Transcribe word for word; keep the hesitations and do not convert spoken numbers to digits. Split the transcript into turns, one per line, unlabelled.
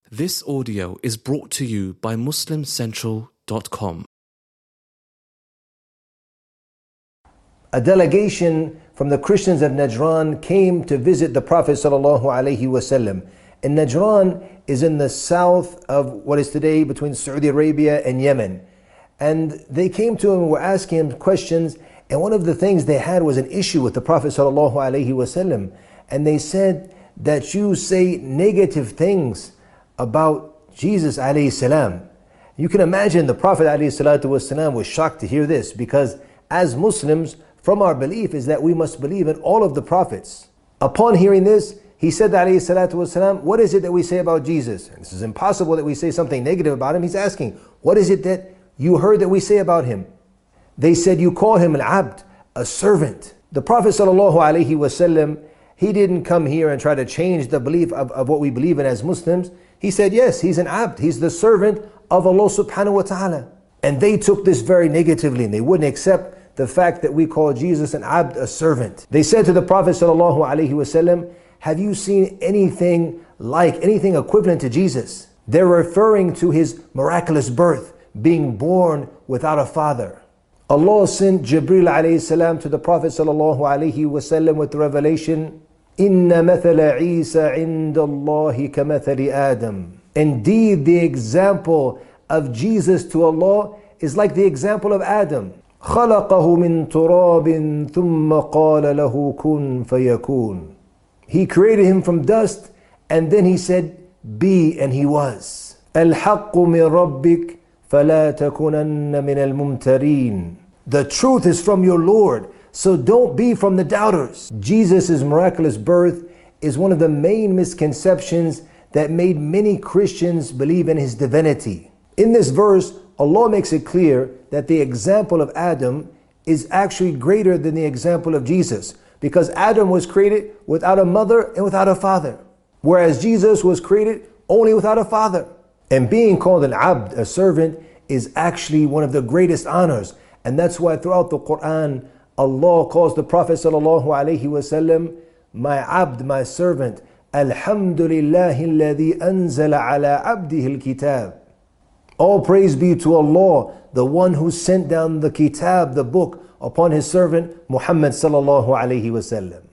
This audio is brought to you by Muslim Central dot com.
A delegation from the Christians of Najran came to visit the Prophet sallallahu alaihi wasallam. And Najran is in the south of what is today between Saudi Arabia and Yemen. And they came to him and were asking him questions. And one of the things they had was an issue with the Prophet sallallahu alaihi wasallam. And they said that you say negative things about Jesus alayhi salam. You can imagine the Prophet alayhi salatu wasalam was shocked to hear this, because as Muslims, from our belief is that we must believe in all of the prophets. Upon hearing this, he said alayhi salatu wasalam, what is it that we say about Jesus? And this is impossible that we say something negative about him. He's asking, what is it that you heard that we say about him? They said, you call him al-abd, a servant. The Prophet sallallahu alaihi wasallam, he didn't come here and try to change the belief of, of what we believe in as Muslims. He said, yes, he's an abd. He's the servant of Allah subhanahu wa ta'ala. And they took this very negatively, and they wouldn't accept the fact that we call Jesus an abd, a servant. They said to the Prophet sallallahu alaihi wasallam, have you seen anything like, anything equivalent to Jesus? They're referring to his miraculous birth, being born without a father. Allah sent Jibreel alayhi salam to the Prophet sallallahu alaihi wasallam with the revelation, Inna mathala Isa inda Allahi kamathali Adam. Indeed, the example of Jesus to Allah is like the example of Adam. خلقه من تراب ثم قال له كن فيكون. He created him from dust, and then he said, be, and he was. الحق من ربك فلا تكونن من الممترين. The truth is from your Lord, so don't be from the doubters. Jesus' miraculous birth is one of the main misconceptions that made many Christians believe in his divinity. In this verse, Allah makes it clear that the example of Adam is actually greater than the example of Jesus, because Adam was created without a mother and without a father, whereas Jesus was created only without a father. And being called an abd, a servant, is actually one of the greatest honors. And that's why throughout the Quran, Allah calls the Prophet sallallahu alaihi wasallam, my abd, my servant. Alhamdulillahi alladhi anzala ala abdihi al-kitab. All praise be to Allah, the one who sent down the kitab, the book, upon his servant Muhammad sallallahu alaihi wasallam.